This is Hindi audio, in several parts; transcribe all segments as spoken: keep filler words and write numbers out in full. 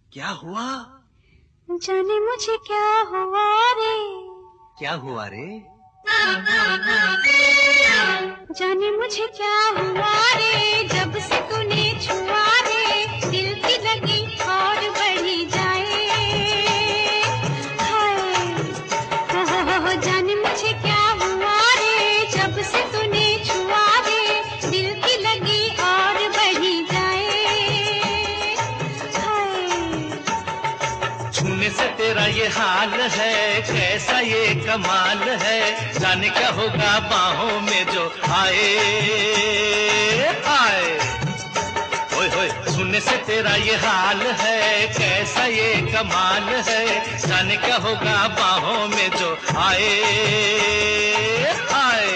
क्या हुआ? जाने मुझे क्या हुआ रे। क्या हुआ रे? जाने मुझे क्या हुआ रे, जब से तूने छुआ रे, दिल की लगी और बढ़ी जाए। हाय हो हो, जाने मुझे क्या हुआ रे, जब से तूने छुआ रे, दिल की लगी और बढ़ी जाए। हाय छूने से तेरा ये हाल है, कैसा ये कमाल है, जाने क्या होगा बाहों में जो आए। आए ओए होए, छूने से तेरा ये हाल है, कैसा ये कमाल है, जाने क्या होगा बाहों में जो आए। आए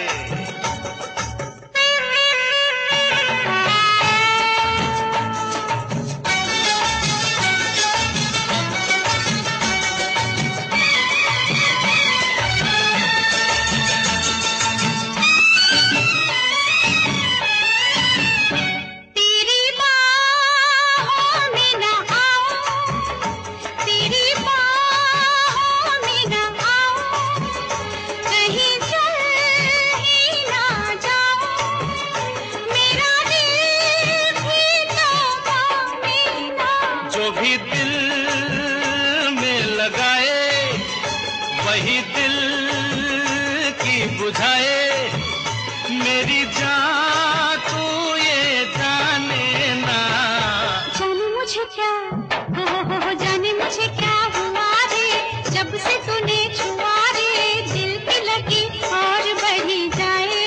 जो भी दिल में लगाए, वही दिल की बुझाए। मेरी जान तू ये जाने ना। जाने मुझे क्या हो हो हो, जाने मुझे क्या हुआ रे, जब से तूने छुआ रे, दिल की लगी और बढ़ी जाए।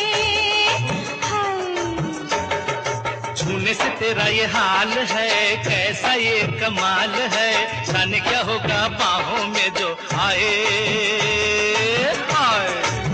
हाय छूने से तेरा ये हाल है, कैसा ये कमाल है, जाने क्या होगा बाहों में जो आए। आए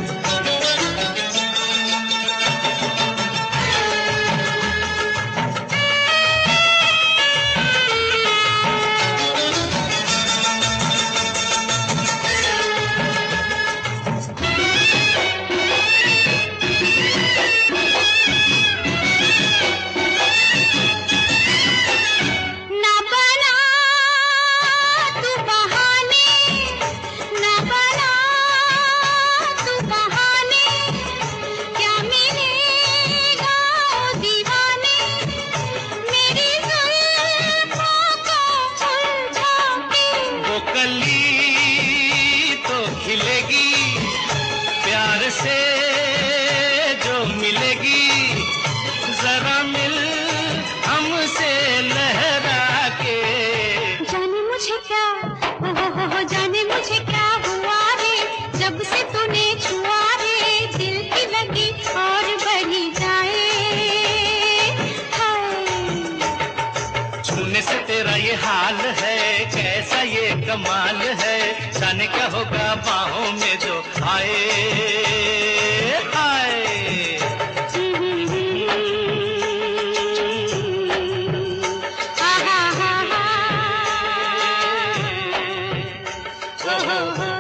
ना बना तू बहाने, ना बना तू बहाने, क्या मिलेगा ओ दीवाने, मेरी जुल्फों को उलझा के। वो कली तो खिलेगी, प्यार से जो मिलेगी, जरा मिल हमसे लहरा के। जाने मुझे क्या हो हो हो हो, जाने मुझे क्या हुआ रे, जब से तूने छुआ रे, दिल की लगी और बढ़ी जाए। हाय छूने से तेरा ये हाल है, कैसा ये कमाल है, जाने क्या होगा बाहों में जो आए। आए हा हा हा हा, ओ हो हो